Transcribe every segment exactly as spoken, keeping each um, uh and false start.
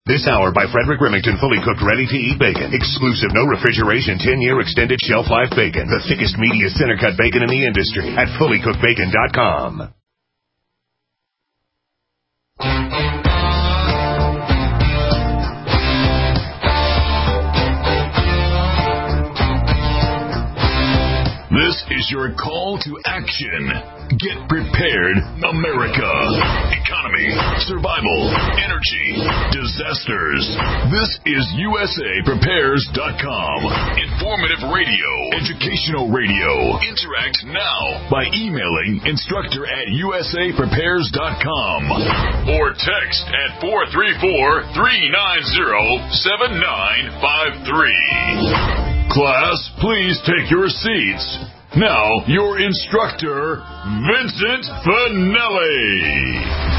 This hour by Frederick Remington, fully cooked, ready-to-eat bacon. Exclusive, no refrigeration, ten-year extended shelf life bacon. The thickest, meatiest, center-cut bacon in the industry at fully cooked bacon dot com. This is your call to action. Get prepared, America. Economy, survival, energy, disasters. This is U S A Prepares dot com. Informative radio, educational radio. Interact now by emailing instructor at U S A Prepares dot com or text at four three four, three nine zero, seven nine five three. Class, please take your seats. Now, your instructor, Vincent Finelli.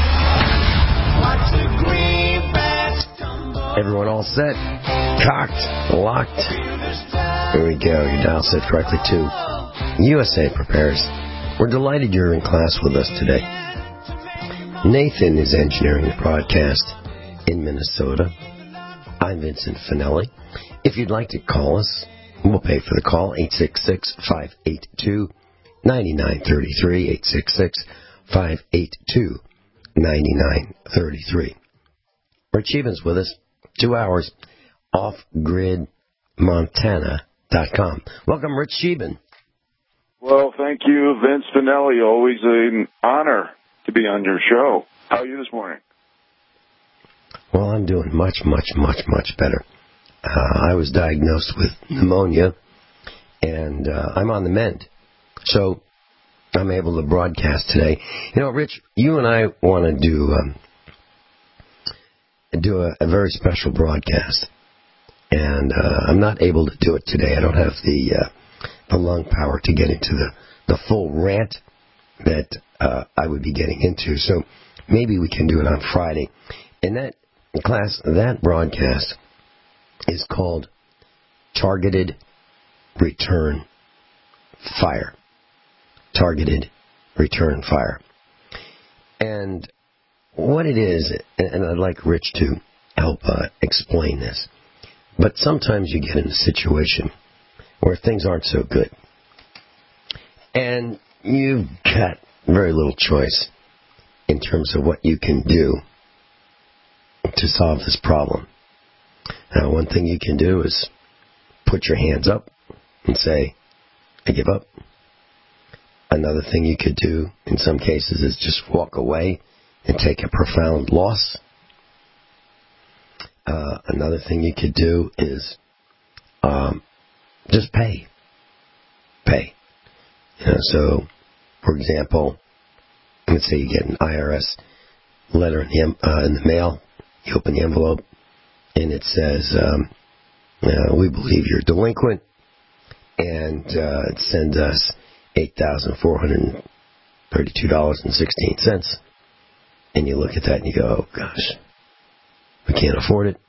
Everyone all set? Cocked? Locked? Here we go. Your dial set correctly to U S A Prepares. We're delighted you're in class with us today. Nathan is engineering the broadcast in Minnesota. I'm Vincent Finelli. If you'd like to call us, we'll pay for the call, eight six six, five eight two, nine nine three three, eight six six, five eight two, nine nine three three. Rich Eben's with us, two hours, off grid montana dot com. Welcome, Rich Eben. Well, thank you, Vince Finelli. Always an honor to be on your show. How are you this morning? Well, I'm doing much, much, much, much better. Uh, I was diagnosed with pneumonia, and uh, I'm on the mend. So I'm able to broadcast today. You know, Rich, you and I want to do um, do a, a very special broadcast, and uh, I'm not able to do it today. I don't have the uh, the lung power to get into the, the full rant that uh, I would be getting into. So maybe we can do it on Friday. And that class, that broadcast is called Targeted Return Fire. Targeted Return Fire. And what it is, and I'd like Rich to help uh, explain this, but sometimes you get in a situation where things aren't so good. And you've got very little choice in terms of what you can do to solve this problem. Now, one thing you can do is put your hands up and say, I give up. Another thing you could do in some cases is just walk away and take a profound loss. Uh, another thing you could do is um, just pay. Pay. You know, so, for example, let's say you get an I R S letter in the, uh, in the mail. You open the envelope, and it says, um, uh, we believe you're delinquent, and uh, send us eight thousand four hundred thirty-two dollars and sixteen cents. And you look at that and you go, oh, gosh, we can't afford it.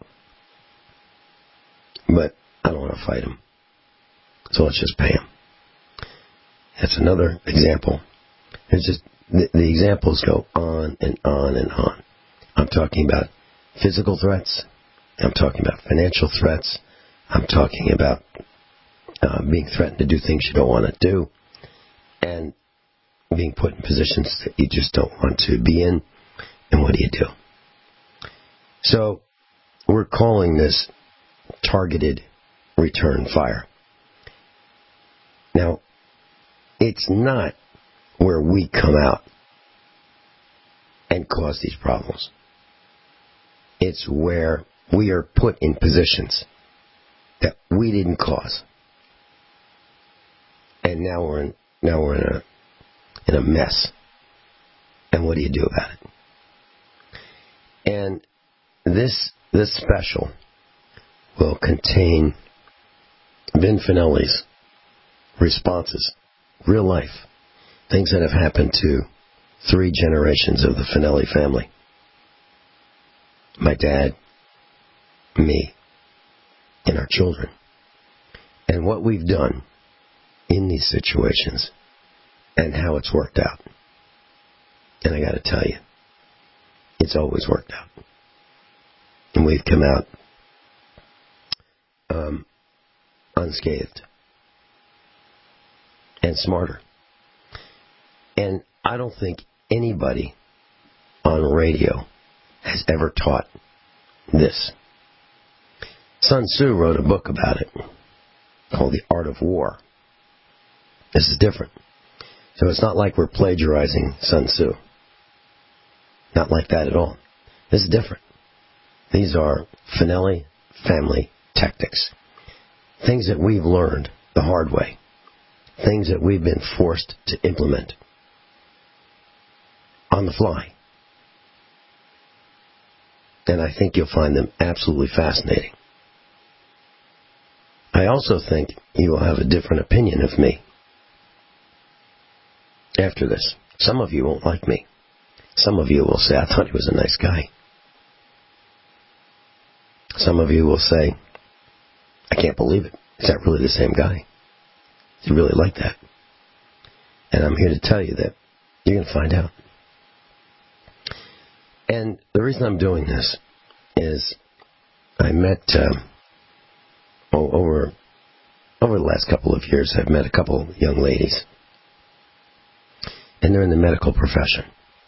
But I don't want to fight them. So let's just pay them. That's another example. It's just the, the examples go on and on and on. I'm talking about physical threats. I'm talking about financial threats. I'm talking about uh, being threatened to do things you don't want to do, and being put in positions that you just don't want to be in. And what do you do? So we're calling this targeted return fire. Now, it's not where we come out and cause these problems. It's where we are put in positions that we didn't cause, and now we're in now we're in a in a mess. And what do you do about it? And this this special will contain Vin Finelli's responses, real life, things that have happened to three generations of the Finelli family. My dad, me, and our children. And what we've done in these situations and how it's worked out. And I got to tell you, it's always worked out. and we've come out um, unscathed and smarter. And I don't think anybody on radio has ever taught this. Sun Tzu wrote a book about it called The Art of War. This is different. So it's not like we're plagiarizing Sun Tzu. Not like that at all. This is different. These are Finelli family tactics. Things that we've learned the hard way. Things that we've been forced to implement on the fly. And I think you'll find them absolutely fascinating. I also think you will have a different opinion of me after this. Some of you won't like me. Some of you will say, I thought he was a nice guy. Some of you will say, I can't believe it. Is that really the same guy? Is he really like that? And I'm here to tell you that you're going to find out. And the reason I'm doing this is I met, uh, oh, over, over the last couple of years, I've met a couple young ladies. And they're in the medical profession.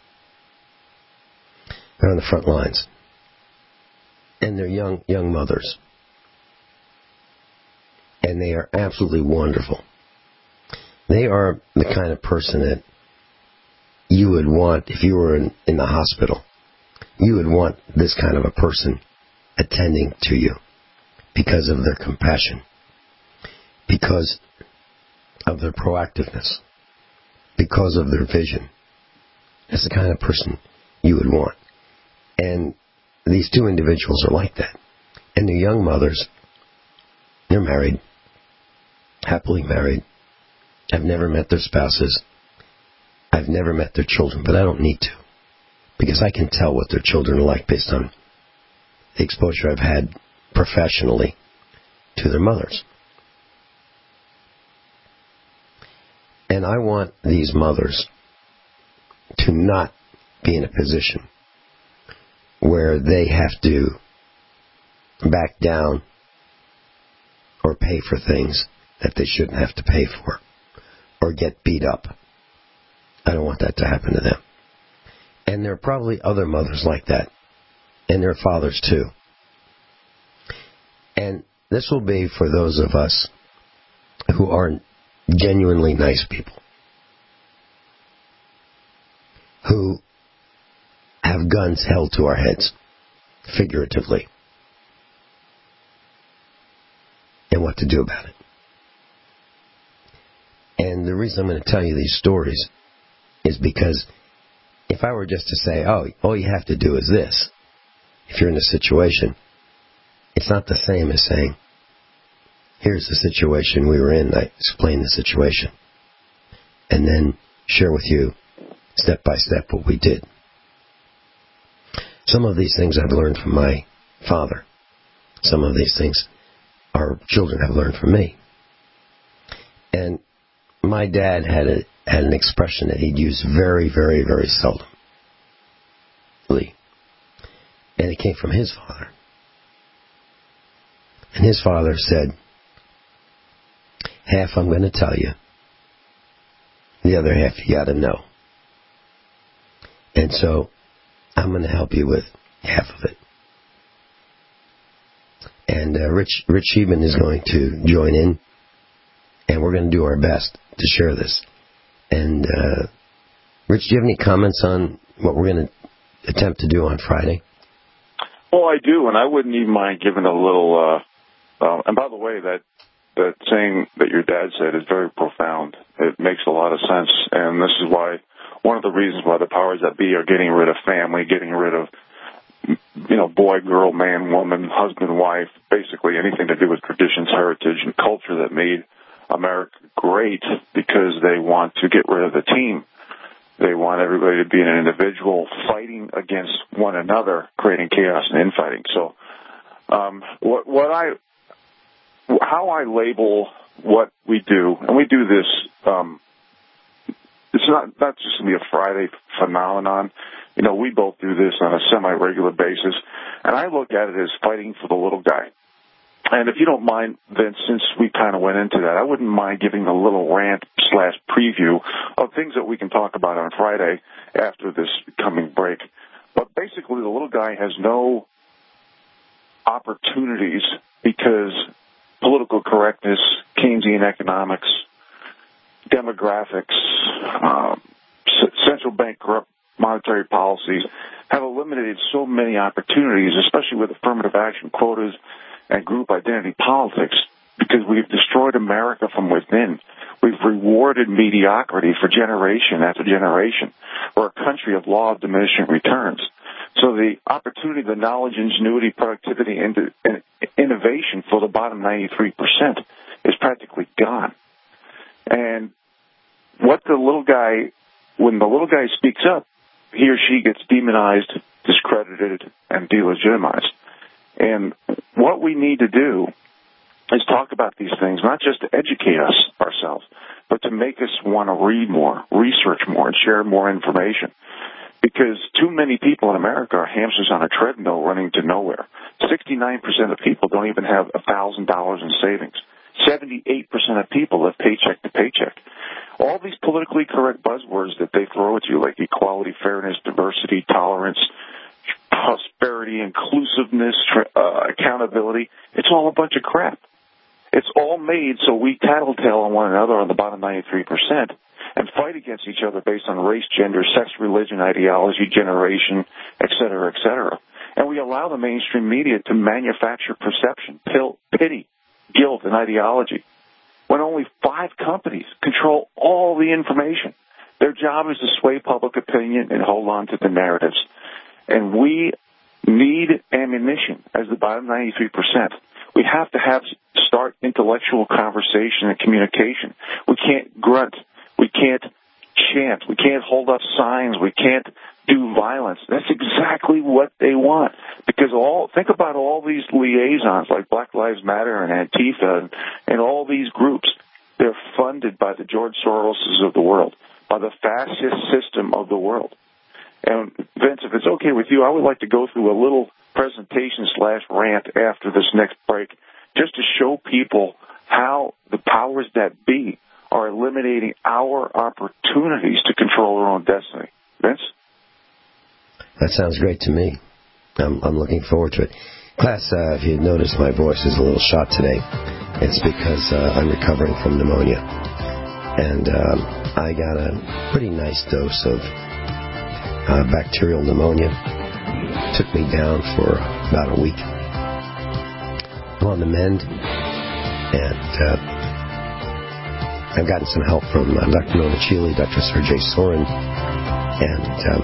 They're on the front lines. And they're young, young mothers. And they are absolutely wonderful. They are the kind of person that you would want, if you were in, in the hospital, you would want this kind of a person attending to you because of their compassion, because of their proactiveness, because of their vision. That's the kind of person you would want. And these two individuals are like that. And they're young mothers. They're married, happily married. I've never met their spouses. I've never met their children, but I don't need to, because I can tell what their children are like based on the exposure I've had professionally to their mothers. And I want these mothers to not be in a position where they have to back down or pay for things that they shouldn't have to pay for, or get beat up. I don't want that to happen to them. And there are probably other mothers like that, and their fathers too. And this will be for those of us who are genuinely nice people, who have guns held to our heads, figuratively, and what to do about it. And the reason I'm going to tell you these stories is because if I were just to say, oh, all you have to do is this, if you're in a situation, it's not the same as saying, here's the situation we were in, I explain the situation, and then share with you step by step what we did. Some of these things I've learned from my father. Some of these things our children have learned from me. And my dad had a had an expression that he'd use very, very, very seldom. And it came from his father. And his father said, half I'm going to tell you, the other half you got to know. And so I'm going to help you with half of it. And uh, Rich Rich Sheeman is going to join in, and we're going to do our best to share this. And uh, Rich, do you have any comments on what we're going to attempt to do on Friday? Well, I do, and I wouldn't even mind giving a little. Uh, uh, and by the way, that that saying that your dad said is very profound. It makes a lot of sense, and this is why one of the reasons why the powers that be are getting rid of family, getting rid of, you know, boy, girl, man, woman, husband, wife, basically anything to do with traditions, heritage, and culture that made America great, because they want to get rid of the team. They want everybody to be an individual fighting against one another, creating chaos and infighting. So, um, what, what I, how I label what we do, and we do this, um, not, not just going to be a Friday phenomenon. You know, we both do this on a semi-regular basis, and I look at it as fighting for the little guy. And if you don't mind, Vince, since we kind of went into that, I wouldn't mind giving a little rant slash preview of things that we can talk about on Friday after this coming break. But basically, the little guy has no opportunities because political correctness, Keynesian economics, demographics, um, central bank corrupt monetary policies have eliminated so many opportunities, especially with affirmative action quotas and group identity politics, because we've destroyed America from within. We've rewarded mediocrity for generation after generation. We're a country of law of diminishing returns. So the opportunity, the knowledge, ingenuity, productivity, and innovation for the bottom ninety-three percent is practically gone. And what the little guy, when the little guy speaks up, he or she gets demonized, discredited, and delegitimized. And what we need to do is talk about these things, not just to educate us ourselves, but to make us want to read more, research more, and share more information. Because too many people in America are hamsters on a treadmill running to nowhere. sixty-nine percent of people don't even have one thousand dollars in savings. seventy-eight percent of people live paycheck to paycheck. All these politically correct buzzwords that they throw at you, like equality, fairness, diversity, tolerance, prosperity, inclusiveness, uh, accountability, it's all a bunch of crap. It's all made so we tattletale on one another on the bottom ninety-three percent and fight against each other based on race, gender, sex, religion, ideology, generation, et cetera, et cetera. And we allow the mainstream media to manufacture perception, pill, pity, guilt, and ideology when only five companies control all the information. Their job is to sway public opinion and hold on to the narratives. And we need ammunition as the bottom ninety-three percent. We have to have start intellectual conversation and communication. We can't grunt. We can't chant. We can't hold up signs. We can't do violence. That's exactly what they want. Because all think about all these liaisons like Black Lives Matter and Antifa and, and all these groups. They're funded by the George Soroses of the world, by the fascist system of the world. And, Vince, if it's okay with you, I would like to go through a little presentation slash rant after this next break just to show people how the powers that be are eliminating our opportunities to control our own destiny. Vince? That sounds great to me. I'm, I'm looking forward to it. Class, uh, if you notice, my voice is a little shot today. It's because uh, I'm recovering from pneumonia. And um, I got a pretty nice dose of uh, bacterial pneumonia. Took me down for about a week. I'm on the mend. And uh, I've gotten some help from uh, Doctor Nova Chile, Doctor Sergey Sorin. And um,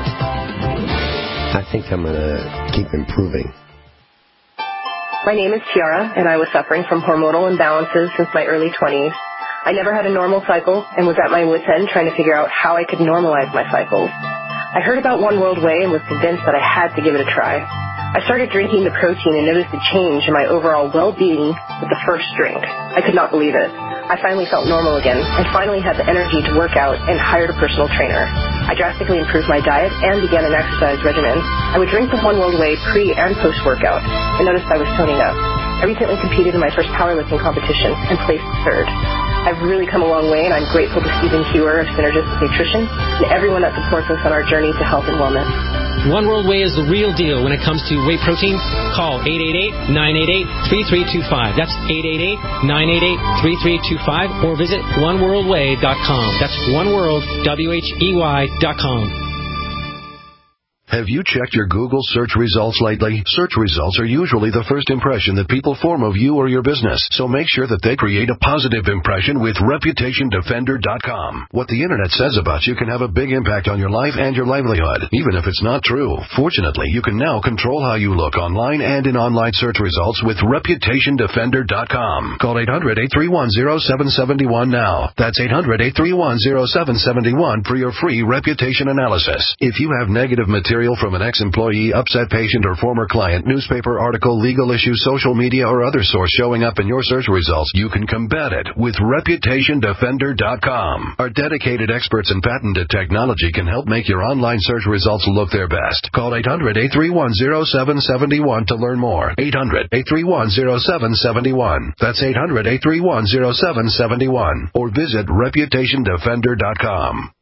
I think I'm going to keep improving. My name is Tiara, and I was suffering from hormonal imbalances since my early twenties. I never had a normal cycle and was at my wit's end trying to figure out how I could normalize my cycles. I heard about One World Way and was convinced that I had to give it a try. I started drinking the protein and noticed a change in my overall well-being with the first drink. I could not believe it. I finally felt normal again and finally had the energy to work out and hired a personal trainer. I drastically improved my diet and began an exercise regimen. I would drink the One World Way pre- and post-workout and noticed I was toning up. I recently competed in my first powerlifting competition and placed third. I've really come a long way, and I'm grateful to Stephen Kewer of Synergistic Nutrition and everyone that supports us on our journey to health and wellness. One World Way is the real deal when it comes to whey protein. Call eight eight eight, nine eight eight, three three two five. That's eight eight eight, nine eight eight, three three two five, or visit one world way dot com. That's oneworld, W H E Y dot com. Have you checked your Google search results lately? Search results are usually the first impression that people form of you or your business, so make sure that they create a positive impression with reputation defender dot com. What the Internet says about you can have a big impact on your life and your livelihood, even if it's not true. Fortunately, you can now control how you look online and in online search results with reputation defender dot com. Call eight hundred, eight three one, zero seven seven one now. That's eight hundred, eight three one, zero seven seven one for your free reputation analysis. If you have negative material material from an ex-employee, upset patient, or former client, newspaper article, legal issue, social media, or other source showing up in your search results, you can combat it with Reputation Defender dot com. Our dedicated experts in patented technology can help make your online search results look their best. Call eight hundred, eight three one, zero seven seven one to learn more. eight hundred, eight three one, zero seven seven one. That's eight hundred, eight three one, zero seven seven one. Or visit Reputation Defender dot com.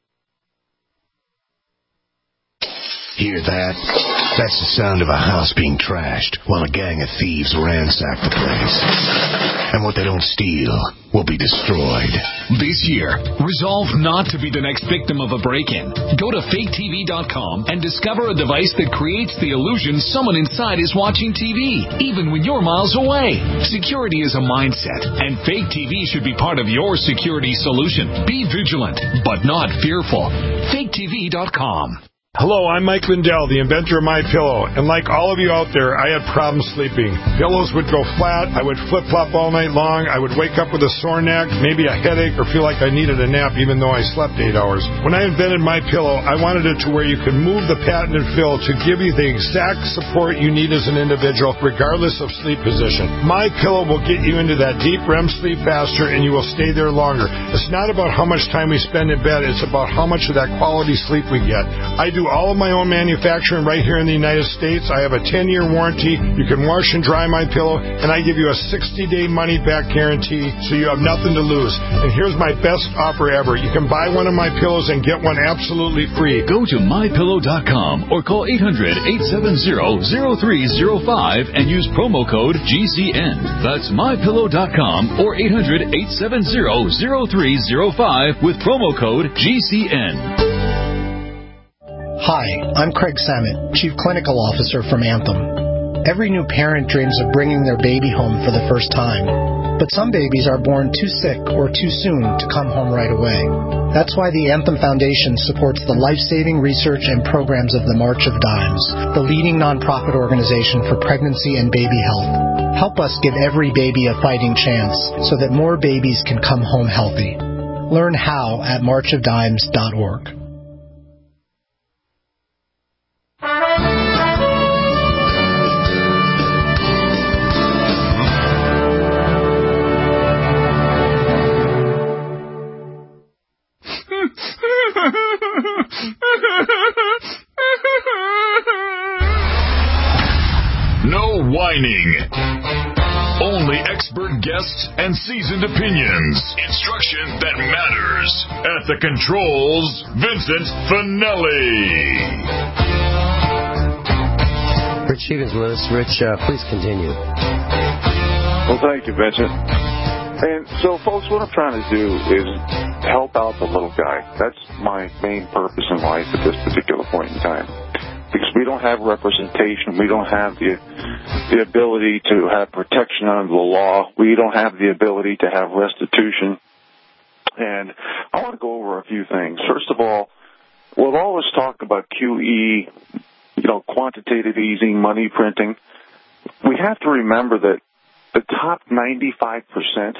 Hear that? That's the sound of a house being trashed while a gang of thieves ransack the place. And what they don't steal will be destroyed. This year, resolve not to be the next victim of a break-in. Go to fake T V dot com and discover a device that creates the illusion someone inside is watching T V, even when you're miles away. Security is a mindset, and fake T V should be part of your security solution. Be vigilant, but not fearful. fake T V dot com. Hello, I'm Mike Lindell, the inventor of MyPillow, and like all of you out there, I had problems sleeping. Pillows would go flat, I would flip-flop all night long, I would wake up with a sore neck, maybe a headache, or feel like I needed a nap even though I slept eight hours. When I invented MyPillow, I wanted it to where you could move the patented fill to give you the exact support you need as an individual, regardless of sleep position. MyPillow will get you into that deep R E M sleep faster, and you will stay there longer. It's not about how much time we spend in bed, it's about how much of that quality sleep we get. I do all of my own manufacturing right here in the United States. I have a ten-year warranty. You can wash and dry my pillow, and I give you a sixty-day money-back guarantee, so you have nothing to lose. And here's my best offer ever. You can buy one of my pillows and get one absolutely free. Go to my pillow dot com or call eight hundred, eight seven zero, zero three zero five and use promo code G C N. That's my pillow dot com or eight hundred, eight seven zero, zero three zero five with promo code G C N. Hi, I'm Craig Samet, Chief Clinical Officer from Anthem. Every new parent dreams of bringing their baby home for the first time. But some babies are born too sick or too soon to come home right away. That's why the Anthem Foundation supports the life-saving research and programs of the March of Dimes, the leading nonprofit organization for pregnancy and baby health. Help us give every baby a fighting chance so that more babies can come home healthy. Learn how at march of dimes dot org. No whining. Only expert guests and seasoned opinions. Instruction that matters. At the controls, Vincent Finelli. Rich Stevens with us. Rich, uh, please continue. Well, thank you, Vincent. And so, folks, what I'm trying to do is help out the little guy. That's my main purpose in life at this particular point in time. Because we don't have representation, we don't have the the ability to have protection under the law, we don't have the ability to have restitution. And I want to go over a few things. First of all, with all this talk about Q E, you know, quantitative easing, money printing, we have to remember that the top ninety-five percent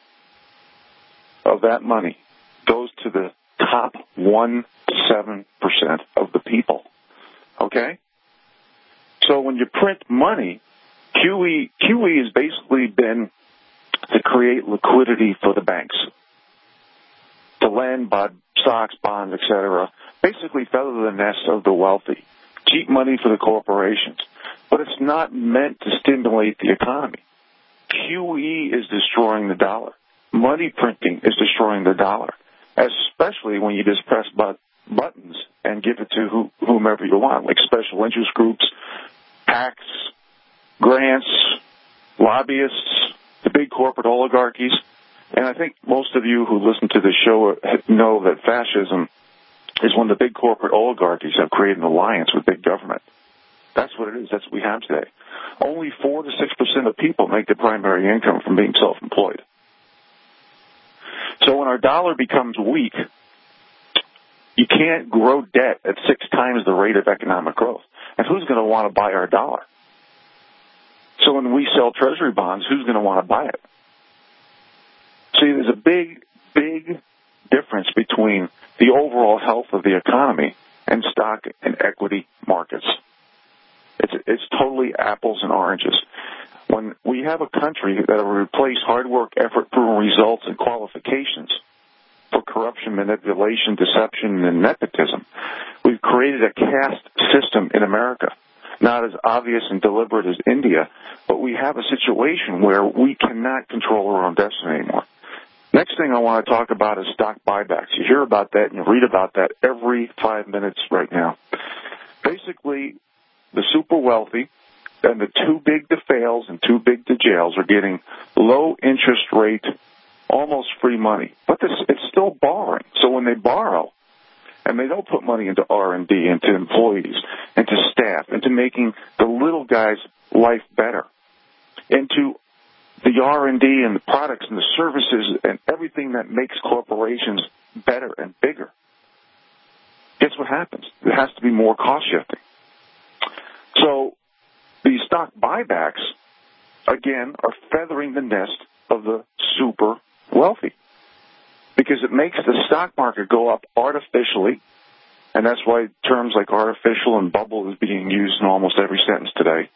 of that money goes to the top one to seven percent of the people. Okay? So when you print money, Q E, Q E has basically been to create liquidity for the banks, to lend by stocks, bonds, et cetera, basically feather the nest of the wealthy, cheap money for the corporations. But it's not meant to stimulate the economy. Q E is destroying the dollar. Money printing is destroying the dollar, especially when you just press but- buttons and give it to who- whomever you want, like special interest groups, PACs, grants, lobbyists, the big corporate oligarchies. And I think most of you who listen to this show know that fascism is when the big corporate oligarchies have created an alliance with big government. That's what it is. That's what we have today. Only four to six percent of people make their primary income from being self-employed. So when our dollar becomes weak, you can't grow debt at six times the rate of economic growth. And who's going to want to buy our dollar? So when we sell treasury bonds, who's going to want to buy it? See, there's a big, big difference between the overall health of the economy and stock and equity markets. It's, it's totally apples and oranges. When we have a country that will replace hard work, effort, proven results, and qualifications for corruption, manipulation, deception, and nepotism, we've created a caste system in America. Not as obvious and deliberate as India, but we have a situation where we cannot control our own destiny anymore. Next thing I want to talk about is stock buybacks. You hear about that and you read about that every five minutes right now. Basically, the super wealthy and the too big to fails and too big to jails are getting low interest rate, almost free money. But this, it's still borrowing. So when they borrow, and they don't put money into R and D, into employees, into staff, into making the little guy's life better, into the R and D and the products and the services and everything that makes corporations better and bigger. Guess what happens? There has to be more cost shifting. So these stock buybacks, again, are feathering the nest of the super wealthy, because it makes the stock market go up artificially, and that's why terms like artificial and bubble is being used in almost every sentence today,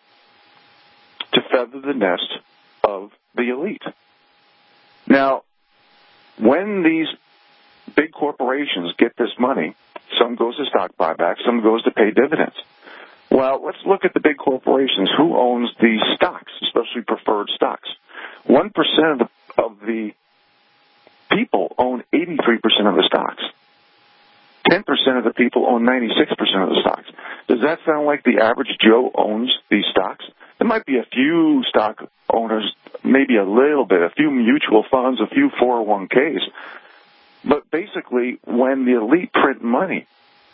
to feather the nest of the elite. Now, when these big corporations get this money, some goes to stock buybacks, some goes to pay dividends. Well, let's look at the big corporations. Who owns these stocks, especially preferred stocks? one percent of the, of the people own eighty-three percent of the stocks. ten percent of the people own ninety-six percent of the stocks. Does that sound like the average Joe owns these stocks? There might be a few stock owners, maybe a little bit, a few mutual funds, a few four oh one k's. But basically, when the elite print money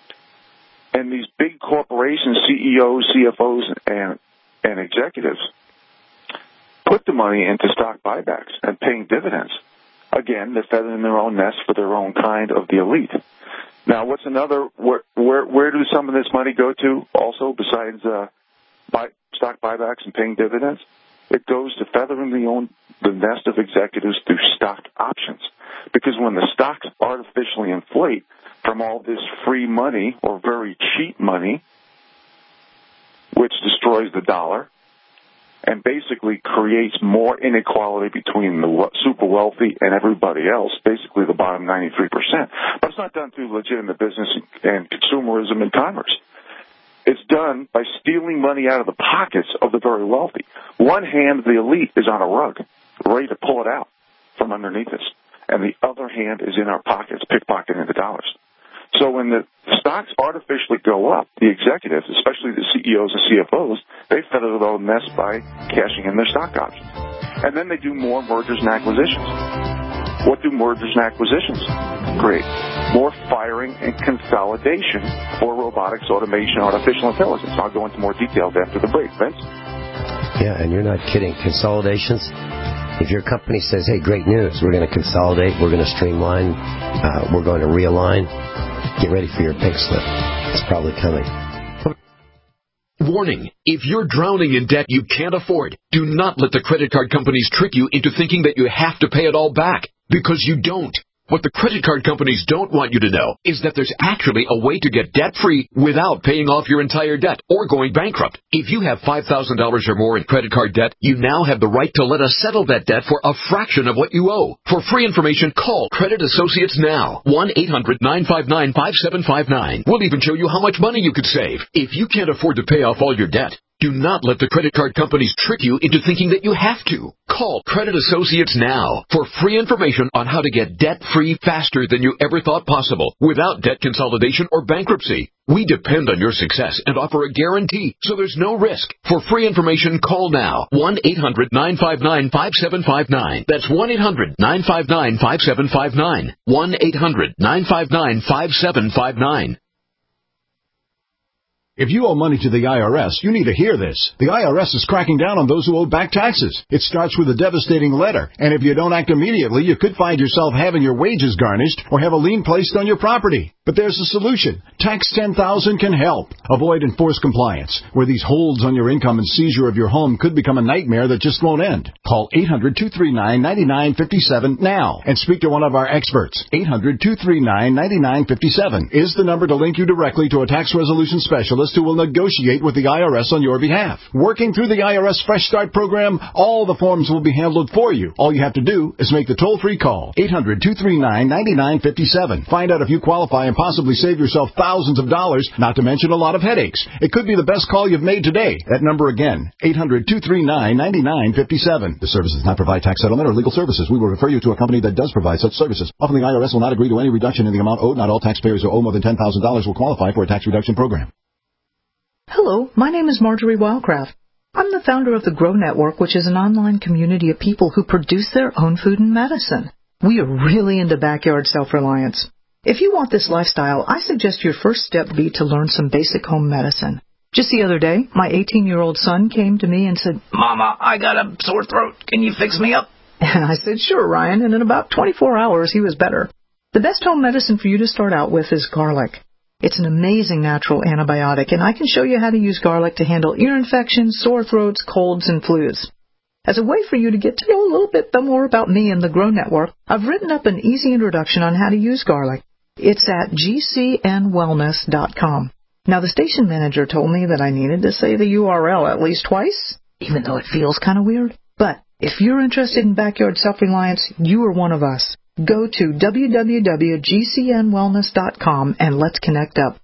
and these big corporations, C E Os, C F Os, and, and executives put the money into stock buybacks and paying dividends, again, they're feathering their own nest for their own kind of the elite. Now, what's another, where, where, where do some of this money go to also besides uh, buy, stock buybacks and paying dividends? It goes to feathering the, own, the nest of executives through stock options. Because when the stocks artificially inflate from all this free money or very cheap money, which destroys the dollar, and basically creates more inequality between the super wealthy and everybody else, basically the bottom ninety-three percent. But it's not done through legitimate business and consumerism and commerce. It's done by stealing money out of the pockets of the very wealthy. One hand of the elite is on a rug, ready to pull it out from underneath us, and the other hand is in our pockets, pickpocketing the dollars. So when the stocks artificially go up, the executives, especially the C E Os and C F Os, they feather their own nest by cashing in their stock options. And then they do more mergers and acquisitions. What do mergers and acquisitions create? More firing and consolidation for robotics, automation, artificial intelligence. I'll go into more details after the break. Vince? Yeah, and you're not kidding. Consolidations. If your company says, hey, great news, we're going to consolidate, we're going to streamline, uh, we're going to realign, get ready for your pink slip. It's probably coming. Warning, if you're drowning in debt you can't afford, do not let the credit card companies trick you into thinking that you have to pay it all back, because you don't. What the credit card companies don't want you to know is that there's actually a way to get debt-free without paying off your entire debt or going bankrupt. If you have five thousand dollars or more in credit card debt, you now have the right to let us settle that debt for a fraction of what you owe. For free information, call Credit Associates now. one eight hundred nine five nine five seven five nine. We'll even show you how much money you could save. If you can't afford to pay off all your debt, do not let the credit card companies trick you into thinking that you have to. Call Credit Associates now for free information on how to get debt-free faster than you ever thought possible without debt consolidation or bankruptcy. We depend on your success and offer a guarantee, so there's no risk. For free information, call now. one eight hundred nine five nine five seven five nine. That's one eight hundred nine five nine five seven five nine. one eight hundred nine five nine five seven five nine. If you owe money to the I R S, you need to hear this. The I R S is cracking down on those who owe back taxes. It starts with a devastating letter, and if you don't act immediately, you could find yourself having your wages garnished or have a lien placed on your property. But there's a solution. Tax ten thousand can help. Avoid enforced compliance, where these holds on your income and seizure of your home could become a nightmare that just won't end. Call eight hundred, two three nine, nine nine five seven now and speak to one of our experts. eight hundred, two three nine, nine nine five seven is the number to link you directly to a tax resolution specialist who will negotiate with the I R S on your behalf. Working through the I R S Fresh Start program, all the forms will be handled for you. All you have to do is make the toll-free call. eight hundred, two three nine, nine nine five seven. Find out if you qualify and possibly save yourself thousands of dollars, not to mention a lot of headaches. It could be the best call you've made today. That number again, eight hundred, two three nine, nine nine five seven. The service does not provide tax settlement or legal services. We will refer you to a company that does provide such services. Often the I R S will not agree to any reduction in the amount owed. Not all taxpayers who owe more than ten thousand dollars will qualify for a tax reduction program. Hello, my name is Marjorie Wildcraft. I'm the founder of the Grow Network, which is an online community of people who produce their own food and medicine. We are really into backyard self-reliance. If you want this lifestyle, I suggest your first step be to learn some basic home medicine. Just the other day, my eighteen-year-old son came to me and said, "Mama, I got a sore throat. Can you fix me up?" And I said, "Sure, Ryan," and in about twenty-four hours, he was better. The best home medicine for you to start out with is garlic. It's an amazing natural antibiotic, and I can show you how to use garlic to handle ear infections, sore throats, colds, and flus. As a way for you to get to know a little bit more about me and the Grow Network, I've written up an easy introduction on how to use garlic. It's at g c n wellness dot com. Now, the station manager told me that I needed to say the U R L at least twice, even though it feels kind of weird. But if you're interested in backyard self-reliance, you are one of us. Go to w w w dot g c n wellness dot com and let's connect up.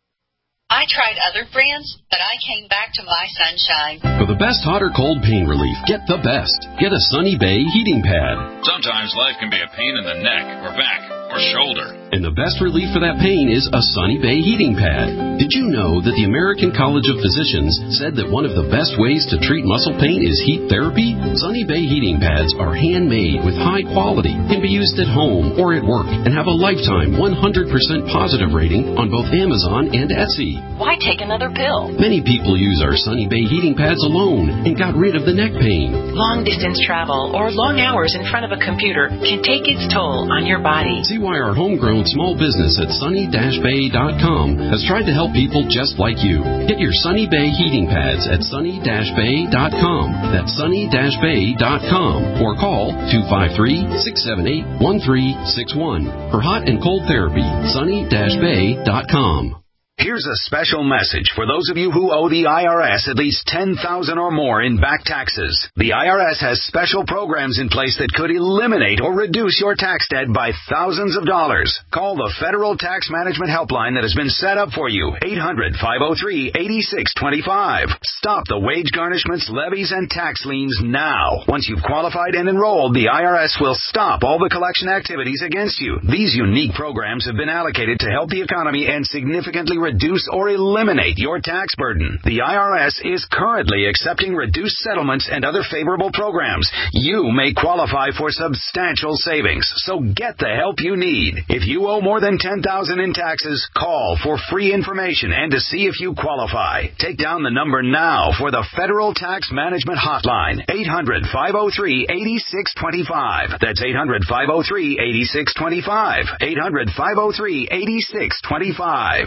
I tried other brands, but I came back to my Sunshine. For the best hot or cold pain relief, get the best. Get a Sunny Bay heating pad. Sometimes life can be a pain in the neck or back or shoulder. And the best relief for that pain is a Sunny Bay heating pad. Did you know that the American College of Physicians said that one of the best ways to treat muscle pain is heat therapy? Sunny Bay heating pads are handmade with high quality, can be used at home or at work, and have a lifetime one hundred percent positive rating on both Amazon and Etsy. Why take another pill? Many people use our Sunny Bay heating pads alone and got rid of the neck pain. Long distance travel or long hours in front of a computer can take its toll on your body. See why our homegrown small business at sunny dash bay dot com has tried to help people just like you. Get your Sunny Bay heating pads at sunny dash bay dot com. That's sunny dash bay dot com. Or call two five three, six seven eight, one three six one. For hot and cold therapy, sunny dash bay dot com. Here's a special message for those of you who owe the I R S at least ten thousand dollars or more in back taxes. The I R S has special programs in place that could eliminate or reduce your tax debt by thousands of dollars. Call the Federal Tax Management Helpline that has been set up for you, eight hundred, five oh three, eight six two five. Stop the wage garnishments, levies, and tax liens now. Once you've qualified and enrolled, the I R S will stop all the collection activities against you. These unique programs have been allocated to help the economy and significantly reduce reduce or eliminate your tax burden. The I R S is currently accepting reduced settlements and other favorable programs. You may qualify for substantial savings, so get the help you need. If you owe more than ten thousand dollars in taxes, call for free information and to see if you qualify. Take down the number now for the Federal Tax Management Hotline, eight hundred, five oh three, eight six two five. That's eight hundred, five oh three, eight six two five. eight hundred, five oh three, eight six two five.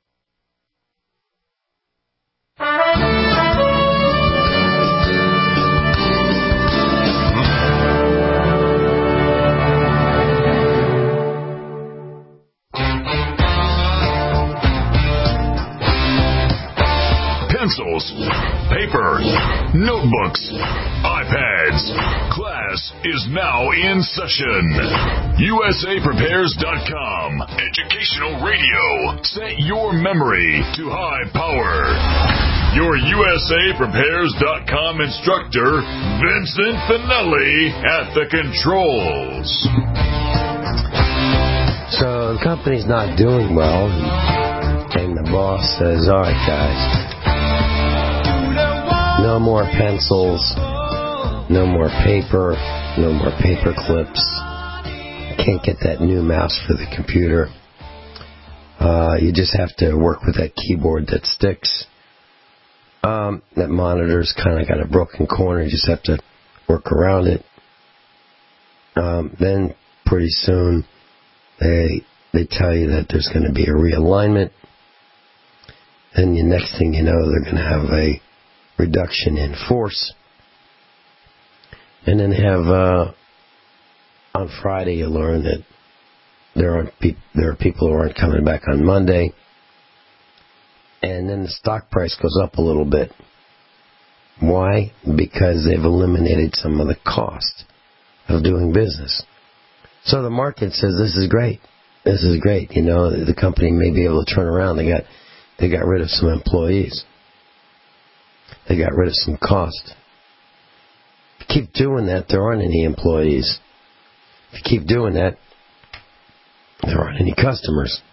Pencils, paper, notebooks, iPads. Class is now in session. U S A Prepares dot com. Educational radio. Set your memory to high power. Your U S A Prepares dot com instructor, Vincent Finelli, at the controls. So the company's not doing well, and the boss says, all right, guys, no more pencils, no more paper, no more paper clips. Can't get that new mouse for the computer. Uh, you just have to work with that keyboard that sticks. Um, that monitor's kind of got a broken corner. You just have to work around it. Um, then pretty soon they they tell you that there's going to be a realignment. Then the next thing you know, they're going to have a reduction in force. And then they have uh, on Friday you learn that there aren't pe- there are people who aren't coming back on Monday. And then the stock price goes up a little bit. Why? Because they've eliminated some of the cost of doing business. So the market says this is great. This is great. You know, the company may be able to turn around. They got they got rid of some employees. They got rid of some cost. If you keep doing that, there aren't any employees. If you keep doing that, there aren't any customers.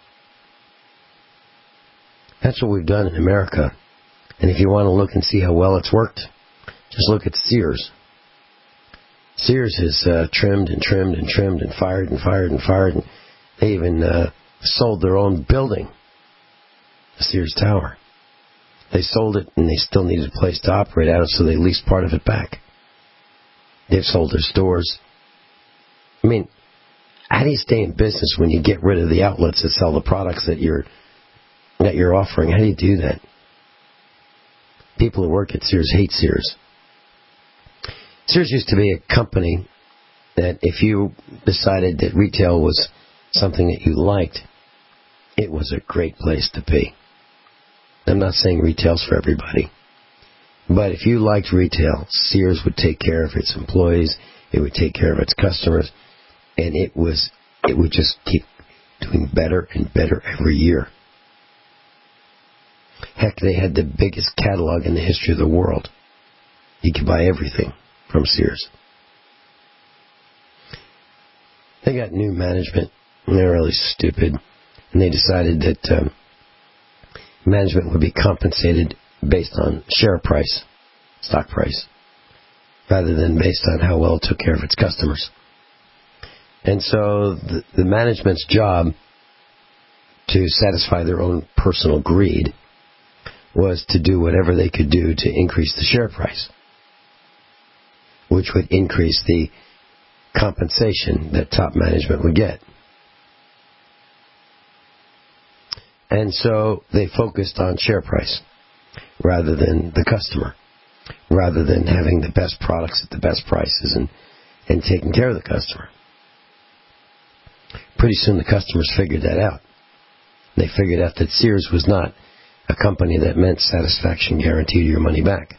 That's what we've done in America. And if you want to look and see how well it's worked, just look at Sears. Sears has uh, trimmed and trimmed and trimmed and fired and fired and fired. And they even uh, sold their own building, the Sears Tower. They sold it and they still needed a place to operate out of, so they leased part of it back. They've sold their stores. I mean, how do you stay in business when you get rid of the outlets that sell the products that you're that you're offering? How do you do that? People who work at Sears hate Sears. Sears used to be a company that if you decided that retail was something that you liked, it was a great place to be. I'm not saying retail's for everybody. But if you liked retail, Sears would take care of its employees, it would take care of its customers, and it was it would just keep doing better and better every year. Heck, they had the biggest catalog in the history of the world. You could buy everything from Sears. They got new management, and they're really stupid. And they decided that um, management would be compensated based on share price, stock price, rather than based on how well it took care of its customers. And so the, the management's job to satisfy their own personal greed was to do whatever they could do to increase the share price, which would increase the compensation that top management would get. And so they focused on share price rather than the customer, rather than having the best products at the best prices and, and taking care of the customer. Pretty soon the customers figured that out. They figured out that Sears was not a company that meant satisfaction guaranteed your money back.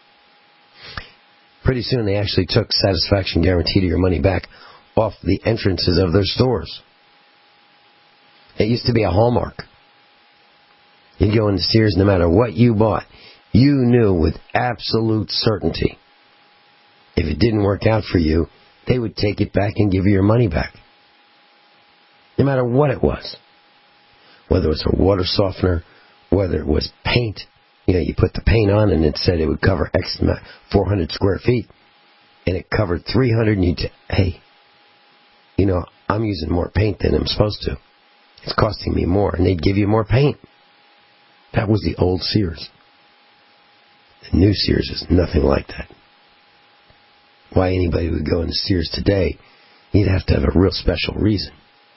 Pretty soon they actually took satisfaction guaranteed your money back off the entrances of their stores. It used to be a hallmark. You go into Sears, no matter what you bought, you knew with absolute certainty if it didn't work out for you, they would take it back and give you your money back. No matter what it was. Whether it was a water softener, whether it was paint. You know, you put the paint on and it said it would cover X amount, four hundred square feet. And it covered three hundred and you'd say, hey, you know, I'm using more paint than I'm supposed to. It's costing me more. And they'd give you more paint. That was the old Sears. The new Sears is nothing like that. Why anybody would go into Sears today, you'd have to have a real special reason.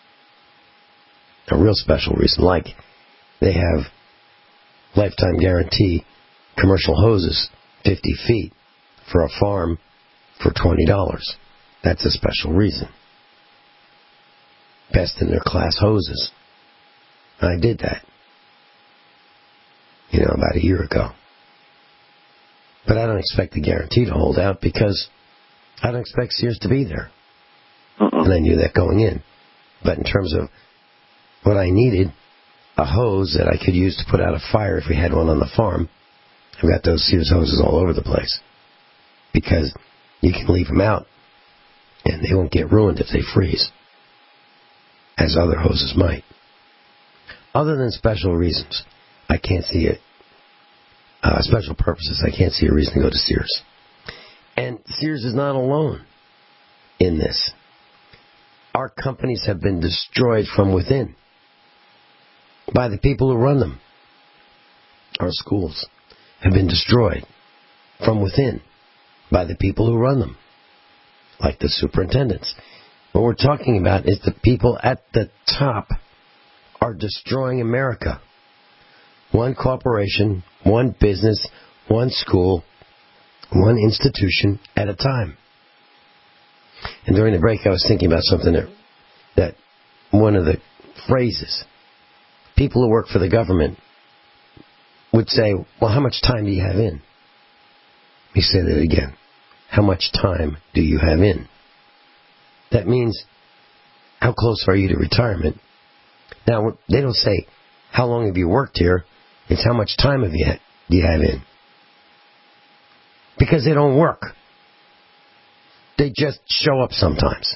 A real special reason. Like they have lifetime guarantee commercial hoses, fifty feet, for a farm for twenty dollars. That's a special reason. Best in their class hoses. I did that. You know, about a year ago. But I don't expect the guarantee to hold out because I don't expect Sears to be there. Uh-uh. And I knew that going in. But in terms of what I needed, a hose that I could use to put out a fire if we had one on the farm, I've got those Sears hoses all over the place. Because you can leave them out and they won't get ruined if they freeze, as other hoses might. Other than special reasons, I can't see it. Uh, special purposes, I can't see a reason to go to Sears. And Sears is not alone in this. Our companies have been destroyed from within. by the people who run them. Our schools have been destroyed from within by the people who run them, like the superintendents. What we're talking about is the people at the top are destroying America. One corporation, one business, one school, one institution at a time. And during the break I was thinking about something that, that one of the phrases, people who work for the government would say, well, how much time do you have in? Let me say that again. How much time do you have in? That means, how close are you to retirement? Now, they don't say, how long have you worked here? It's how much time have you had, do you have in? Because they don't work. They just show up sometimes.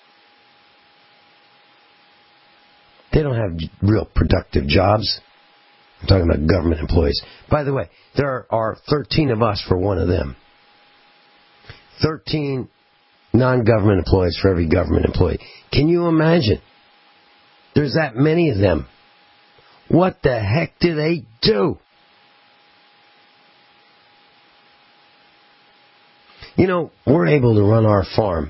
They don't have real productive jobs. I'm talking about government employees. By the way, there are thirteen of us for one of them. thirteen non-government employees for every government employee. Can you imagine? There's that many of them. What the heck do they do? You know, we're able to run our farm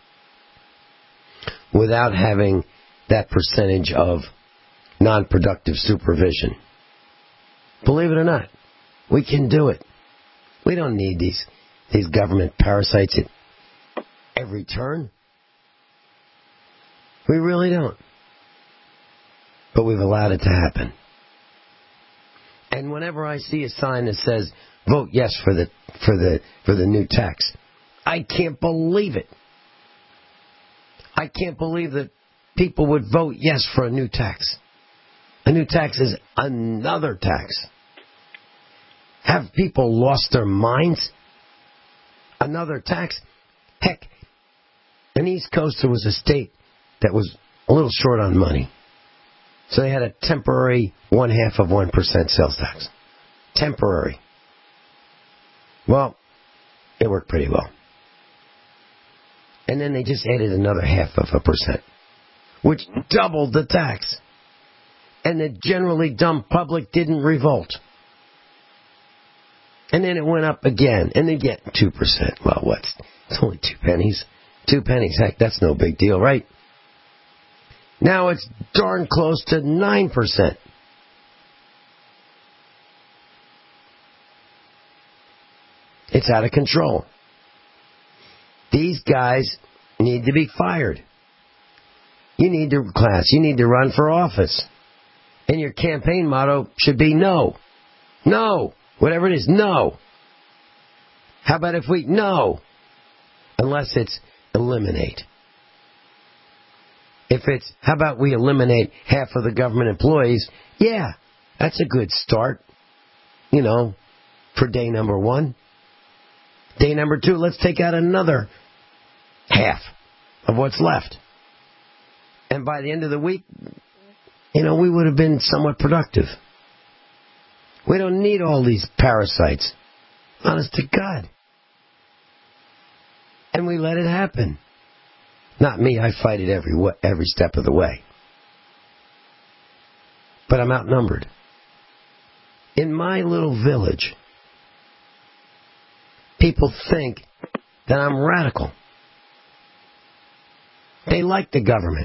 without having that percentage of non-productive supervision. Believe it or not, we can do it. We don't need these, these government parasites at every turn. We really don't. But we've allowed it to happen. And whenever I see a sign that says, vote yes for the for the for the new tax, I can't believe it. I can't believe that people would vote yes for a new tax. A new tax is another tax. Have people lost their minds? Another tax? Heck, in East Coast there was a state that was a little short on money. So they had a temporary one half of one percent sales tax. Temporary. Well, it worked pretty well. And then they just added another half of a percent, which doubled the tax. And the generally dumb public didn't revolt. And then it went up again, and they get two percent. Well, what's, it's only two pennies. Two pennies, heck, that's no big deal, right? Now it's darn close to nine percent. It's out of control. These guys need to be fired. You need to class. You need to run for office. And your campaign motto should be no. No. Whatever it is, no. How about if we, no. Unless it's eliminate. If it's, how about we eliminate half of the government employees? Yeah, that's a good start. You know, for day number one. Day number two, let's take out another half of what's left. And by the end of the week, you know, we would have been somewhat productive. We don't need all these parasites. Honest to God. And we let it happen. Not me, I fight it every every step of the way. But I'm outnumbered. In my little village, people think that I'm radical. They like the government.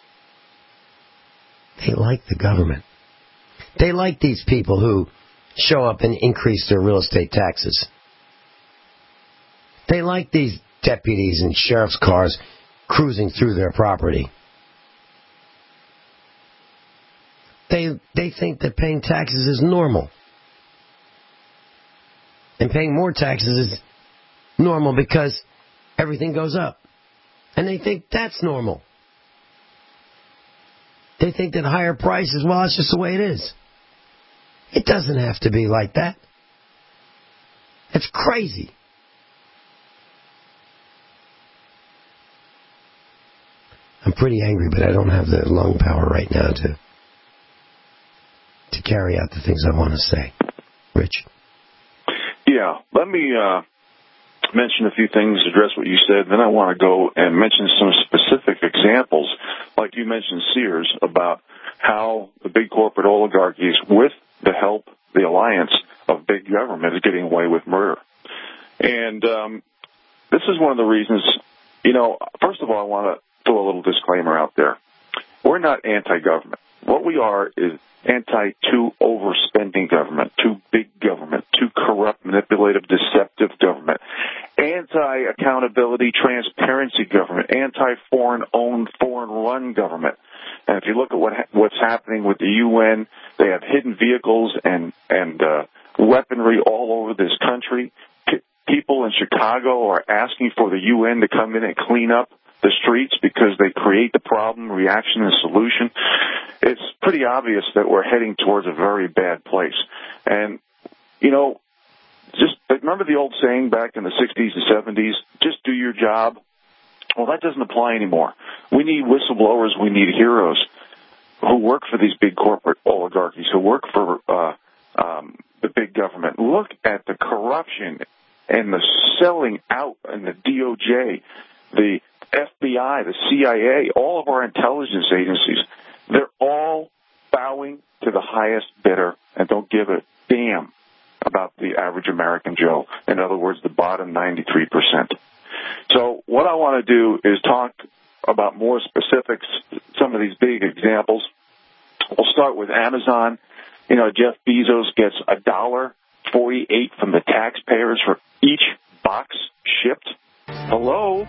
They like the government. They like these people who show up and increase their real estate taxes. They like these deputies and sheriff's cars cruising through their property. They they think that paying taxes is normal. And paying more taxes is normal because everything goes up. And they think that's normal. They think that higher prices, well, it's just the way it is. It doesn't have to be like that. It's crazy. I'm pretty angry, but I don't have the lung power right now to to carry out the things I want to say. Rich? Yeah, let me uh, mention a few things, address what you said, then I want to go and mention some specific examples. Like you mentioned Sears, about how the big corporate oligarchies, with the help, the alliance of big government, is getting away with murder. And um, this is one of the reasons, you know, first of all, I want to throw a little disclaimer out there. We're not anti-government. What we are is anti-too overspending government, too big government, too corrupt, manipulative, deceptive government, anti-accountability, transparency government, anti-foreign-owned, foreign-run government. And if you look at what what's happening with the U N, they have hidden vehicles and, and uh, weaponry all over this country. P- people in Chicago are asking for the U N to come in and clean up the streets because they create the problem, reaction, and solution. It's pretty obvious that we're heading towards a very bad place. And, you know, just remember the old saying back in the sixties and seventies, just do your job? Well, that doesn't apply anymore. We need whistleblowers. We need heroes who work for these big corporate oligarchies, who work for uh, um, the big government. Look at the corruption and the selling out in the D O J, the F B I, the C I A, all of our intelligence agencies. They're all bowing to the highest bidder and don't give a damn about the average American Joe. In other words, the bottom ninety-three percent. So what I want to do is talk about more specifics, some of these big examples. We'll start with Amazon. You know, Jeff Bezos gets a dollar forty-eight from the taxpayers for each box shipped. Hello?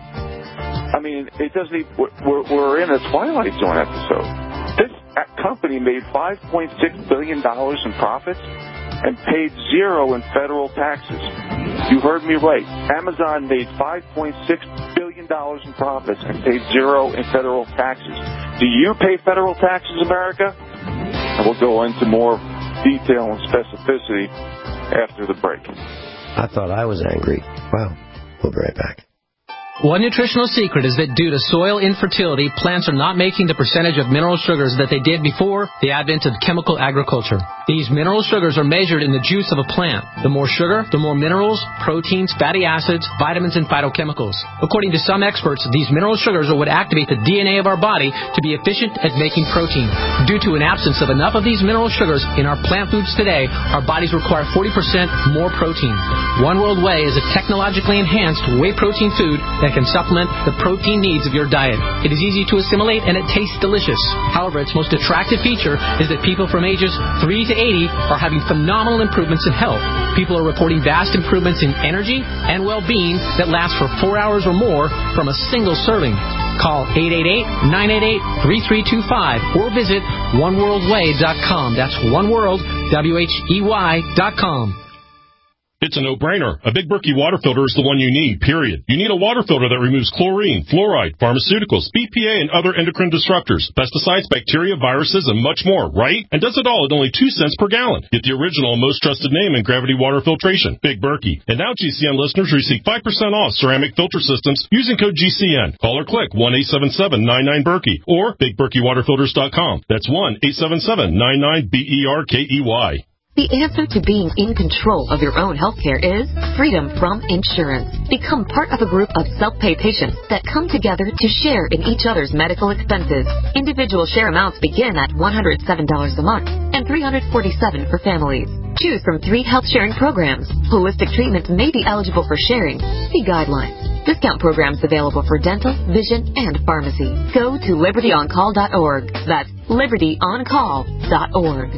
I mean, it doesn't even, we're, we're in a Twilight Zone episode. This company made five point six billion dollars in profits and paid zero in federal taxes. You heard me right. Amazon made five point six billion dollars in profits and paid zero in federal taxes. Do you pay federal taxes, America? And we'll go into more detail and specificity after the break. I thought I was angry. Wow. We'll be right back. One nutritional secret is that due to soil infertility, plants are not making the percentage of mineral sugars that they did before the advent of chemical agriculture. These mineral sugars are measured in the juice of a plant. The more sugar, the more minerals, proteins, fatty acids, vitamins, and phytochemicals. According to some experts, these mineral sugars are what activate the D N A of our body to be efficient at making protein. Due to an absence of enough of these mineral sugars in our plant foods today, our bodies require forty percent more protein. One World Whey is a technologically enhanced whey protein food that can supplement the protein needs of your diet. It is easy to assimilate and it tastes delicious. However, its most attractive feature is that people from ages three to eighty are having phenomenal improvements in health. People are reporting vast improvements in energy and well-being that last for four hours or more from a single serving. Call eight eight eight, nine eight eight, three three two five or visit one world whey dot com. That's one world, W H E Y dot com. It's a no-brainer. A Big Berkey water filter is the one you need, period. You need a water filter that removes chlorine, fluoride, pharmaceuticals, B P A, and other endocrine disruptors, pesticides, bacteria, viruses, and much more, right? And does it all at only two cents per gallon. Get the original and most trusted name in gravity water filtration, Big Berkey. And now G C N listeners receive five percent off ceramic filter systems using code G C N. Call or click one eight seven seven, nine nine, Berkey or big berkey water filters dot com. That's one eight seven seven, nine nine, B E R K E Y. The answer to being in control of your own healthcare is freedom from insurance. Become part of a group of self-pay patients that come together to share in each other's medical expenses. Individual share amounts begin at one hundred seven dollars a month and three hundred forty-seven dollars for families. Choose from three health sharing programs. Holistic treatments may be eligible for sharing. See guidelines. Discount programs available for dental, vision, and pharmacy. Go to liberty on call dot org. That's liberty on call dot org.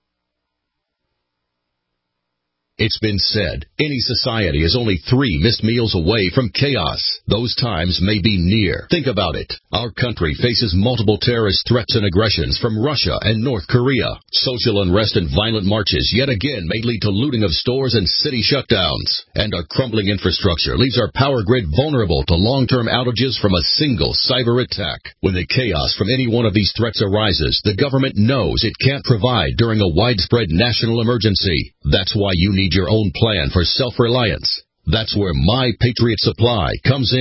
It's been said, any society is only three missed meals away from chaos. Those times may be near. Think about it. Our country faces multiple terrorist threats and aggressions from Russia and North Korea. Social unrest and violent marches yet again may lead to looting of stores and city shutdowns. And our crumbling infrastructure leaves our power grid vulnerable to long-term outages from a single cyber attack. When the chaos from any one of these threats arises, the government knows it can't provide during a widespread national emergency. That's why you need your own plan for self-reliance. That's where My Patriot Supply comes in.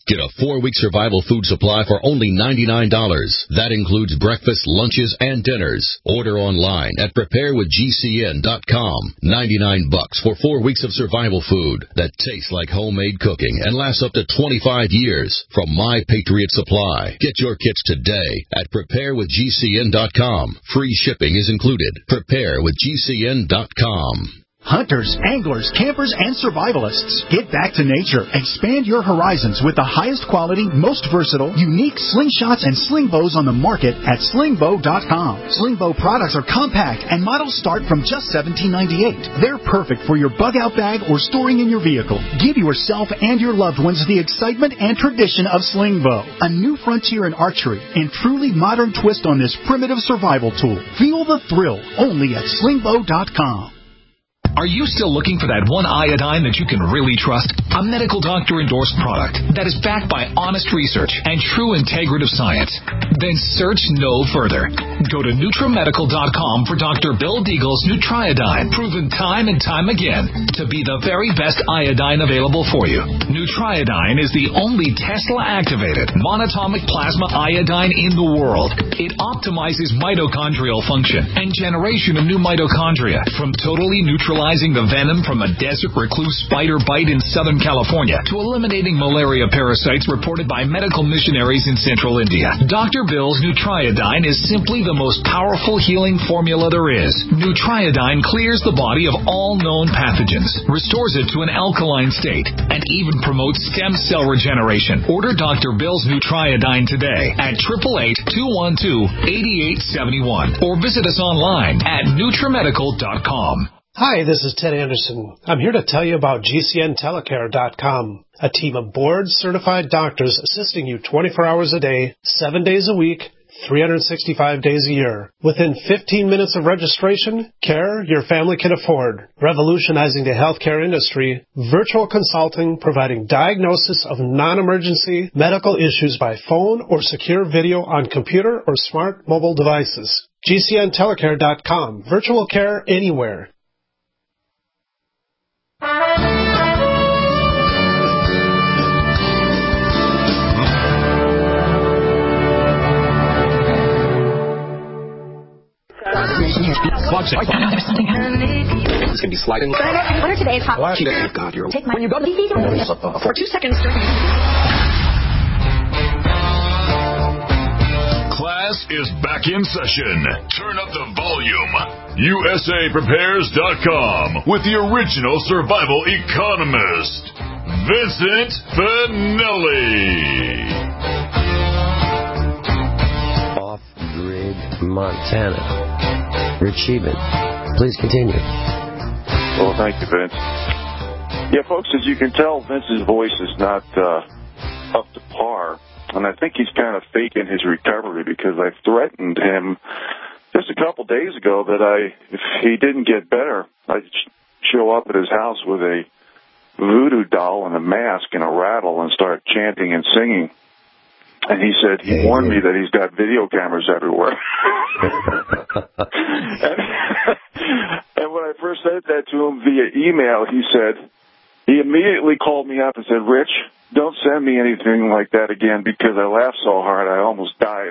Get a four-week survival food supply for only ninety-nine dollars. That includes breakfast, lunches, and dinners. Order online at prepare with G C N dot com. ninety-nine bucks for four weeks of survival food that tastes like homemade cooking and lasts up to twenty-five years from My Patriot Supply. Get your kits today at prepare with G C N dot com. Free shipping is included. prepare with G C N dot com. Hunters, anglers, campers, and survivalists. Get back to nature. Expand your horizons with the highest quality, most versatile, unique slingshots and sling bows on the market at sling bow dot com. Sling bow products are compact and models start from just seventeen ninety-eight. They're perfect for your bug-out bag or storing in your vehicle. Give yourself and your loved ones the excitement and tradition of sling bow. A new frontier in archery and truly modern twist on this primitive survival tool. Feel the thrill only at sling bow dot com. Are you still looking for that one iodine that you can really trust? A medical doctor endorsed product that is backed by honest research and true integrative science? Then search no further. Go to NutriMedical dot com for Doctor Bill Deagle's Nutriodine, proven time and time again to be the very best iodine available for you. Nutriodine is the only Tesla-activated monatomic plasma iodine in the world. It optimizes mitochondrial function and generation of new mitochondria from totally neutralizing the venom from a desert recluse spider bite in Southern California to eliminating malaria parasites reported by medical missionaries in central India. Doctor Bill's Nutriodine is simply the most powerful healing formula there is. Nutriodine clears the body of all known pathogens, restores it to an alkaline state, and even promotes stem cell regeneration. Order Doctor Bill's Nutriodine today at eight eight eight, two one two, eight eight seven one or visit us online at NutriMedical dot com. Hi, this is Ted Anderson. I'm here to tell you about G C N telecare dot com, a team of board-certified doctors assisting you twenty-four hours a day, seven days a week, three hundred sixty-five days a year. Within fifteen minutes of registration, care your family can afford. Revolutionizing the healthcare industry, virtual consulting providing diagnosis of non-emergency medical issues by phone or secure video on computer or smart mobile devices. G C N telecare dot com, virtual care anywhere. It's going to be sliding. What are today's hot? Oh, God, you're... Take my... When you go to the... For two seconds... Class is back in session. Turn up the volume. U S A Prepares dot com with the original survival economist, Vincent Finelli. Off-grid Montana. Rich Sheehan, please continue. Well, thank you, Vince. Yeah, folks, as you can tell, Vince's voice is not uh, up to par. And I think he's kind of faking his recovery because I threatened him just a couple days ago that I, if he didn't get better, I'd show up at his house with a voodoo doll and a mask and a rattle and start chanting and singing. And he said, he warned me that he's got video cameras everywhere. and, and when I first said that to him via email, he said, he immediately called me up and said, Rich, don't send me anything like that again because I laughed so hard I almost died.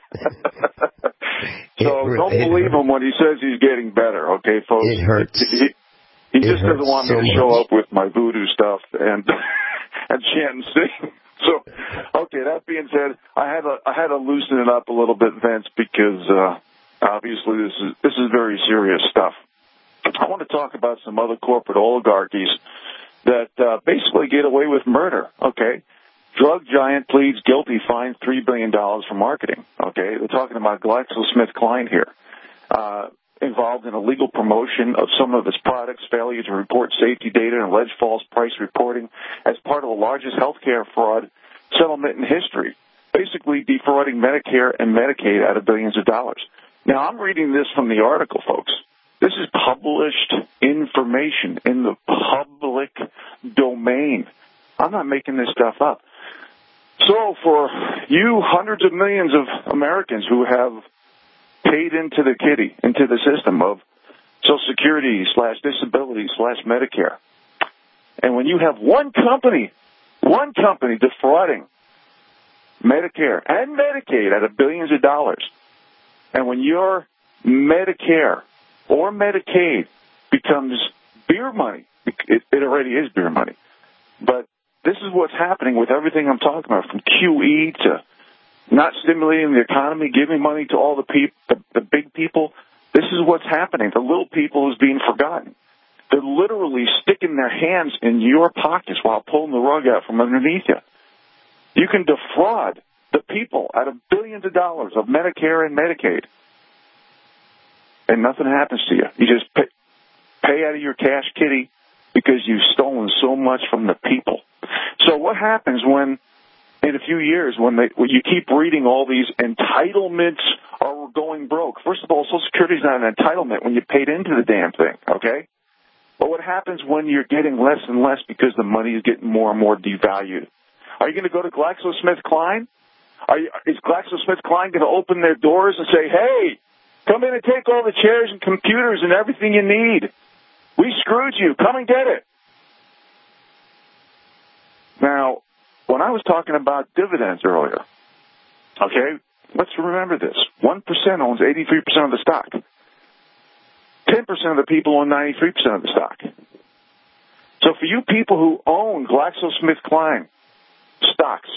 So it, don't it believe hurts. him when he says he's getting better, okay, folks? It hurts. He, he it just hurts doesn't want so me to much. show up with my voodoo stuff and and chant and sing. So, okay, that being said, I had to, I had to loosen it up a little bit, Vince, because uh, obviously this is this is very serious stuff. I want to talk about some other corporate oligarchies that uh, basically get away with murder, okay? Drug giant pleads guilty, fined three billion dollars for marketing, okay? They're talking about GlaxoSmithKline here, uh, involved in illegal promotion of some of its products, failure to report safety data, and alleged false price reporting as part of the largest healthcare fraud settlement in history, basically defrauding Medicare and Medicaid out of billions of dollars. Now, I'm reading this from the article, folks. This is published information in the public domain. I'm not making this stuff up. So for you hundreds of millions of Americans who have paid into the kitty, into the system of Social Security slash disability slash Medicare, and when you have one company One company defrauding Medicare and Medicaid out of billions of dollars. And when your Medicare or Medicaid becomes beer money, it, it already is beer money. But this is what's happening with everything I'm talking about, from Q E to not stimulating the economy, giving money to all the people, the, the big people. This is what's happening. The little people is being forgotten. They're literally sticking their hands in your pockets while pulling the rug out from underneath you. You can defraud the people out of billions of dollars of Medicare and Medicaid, and nothing happens to you. You just pay, pay out of your cash kitty because you've stolen so much from the people. So what happens when, in a few years, when, they, when you keep reading all these entitlements are going broke? First of all, Social Security is not an entitlement when you paid into the damn thing, okay? But what happens when you're getting less and less because the money is getting more and more devalued? Are you going to go to GlaxoSmithKline? Are you, is GlaxoSmithKline going to open their doors and say, hey, come in and take all the chairs and computers and everything you need? We screwed you. Come and get it. Now, when I was talking about dividends earlier, okay, let's remember this. one percent owns eighty-three percent of the stock. ten percent of the people own ninety-three percent of the stock. So for you people who own GlaxoSmithKline stocks,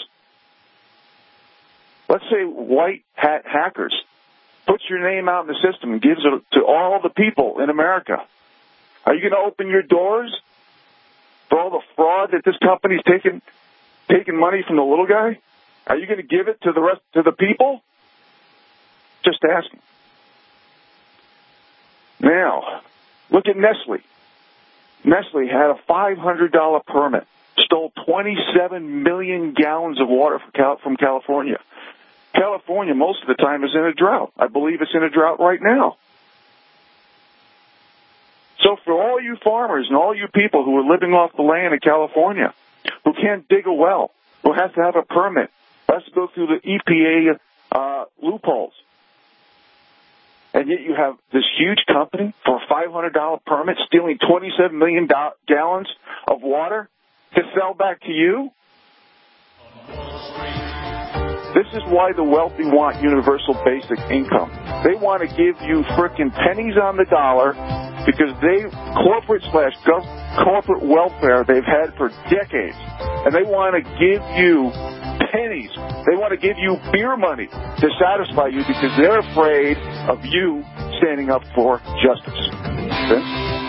let's say white hat hackers puts your name out in the system and gives it to all the people in America. Are you going to open your doors for all the fraud that this company's taking taking money from the little guy? Are you going to give it to the rest to the people? Just asking. Now, look at Nestle. Nestle had a five hundred dollars permit, stole twenty-seven million gallons of water from California. California, most of the time, is in a drought. I believe it's in a drought right now. So for all you farmers and all you people who are living off the land in California, who can't dig a well, who have to have a permit, who has to go through the E P A uh, loopholes, and yet you have this huge company for a five hundred dollars permit stealing twenty-seven million do- gallons of water to sell back to you? This is why the wealthy want universal basic income. They want to give you frickin' pennies on the dollar because they, corporate slash gov- corporate welfare they've had for decades, and they want to give you pennies. They want to give you beer money to satisfy you because they're afraid of you standing up for justice. Vince?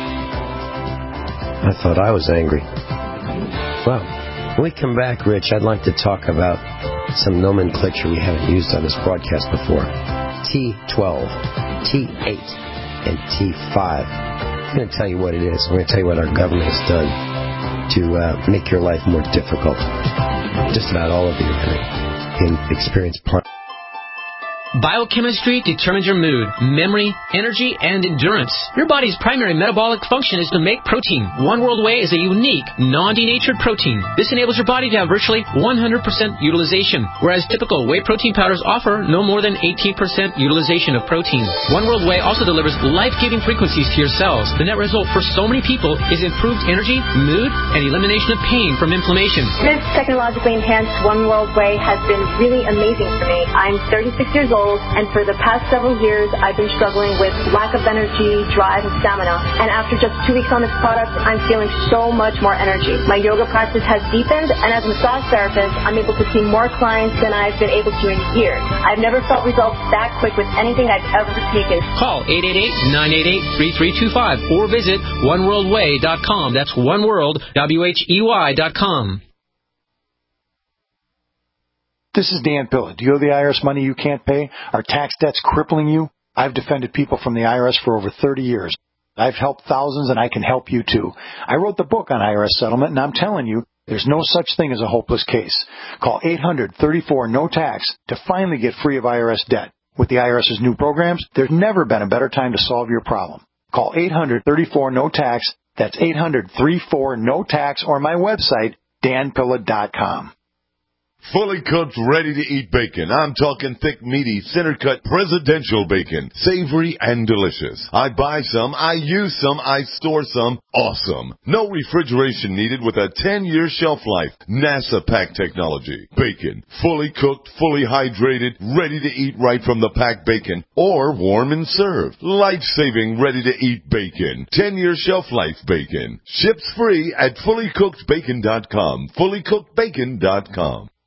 I thought I was angry. Well, when we come back, Rich, I'd like to talk about some nomenclature we haven't used on this broadcast before. T twelve, T eight, and T five. I'm going to tell you what it is. I'm going to tell you what our government has done to uh, make your life more difficult. Just about all of you can experience part. Biochemistry determines your mood, memory, energy, and endurance. Your body's primary metabolic function is to make protein. One World Whey is a unique, non-denatured protein. This enables your body to have virtually one hundred percent utilization, whereas typical whey protein powders offer no more than eighteen percent utilization of protein. One World Whey also delivers life-giving frequencies to your cells. The net result for so many people is improved energy, mood, and elimination of pain from inflammation. This technologically enhanced One World Whey has been really amazing for me. I'm thirty-six years old. And for the past several years, I've been struggling with lack of energy, drive, and stamina. And after just two weeks on this product, I'm feeling so much more energy. My yoga practice has deepened, and as a massage therapist, I'm able to see more clients than I've been able to in years. I've never felt results that quick with anything I've ever taken. Call eight eight eight, nine eight eight, three three two five or visit one world way dot com. That's one world, W H E Y dot com. This is Dan Pilla. Do you owe the I R S money you can't pay? Are tax debts crippling you? I've defended people from the I R S for over thirty years. I've helped thousands, and I can help you too. I wrote the book on I R S settlement, and I'm telling you, there's no such thing as a hopeless case. Call eight hundred, thirty-four, no tax to finally get free of I R S debt. With the IRS's new programs, there's never been a better time to solve your problem. Call eight hundred, thirty-four, no tax. That's eight hundred, thirty-four, no tax, or my website, dan pilla dot com. Fully cooked, ready-to-eat bacon. I'm talking thick, meaty, center-cut presidential bacon. Savory and delicious. I buy some, I use some, I store some. Awesome. No refrigeration needed with a ten-year shelf life. NASA pack technology. Bacon. Fully cooked, fully hydrated, ready to eat right from the packed bacon. Or warm and served. Life-saving, ready-to-eat bacon. ten-year shelf life bacon. Ships free at fully cooked bacon dot com. fully cooked bacon dot com.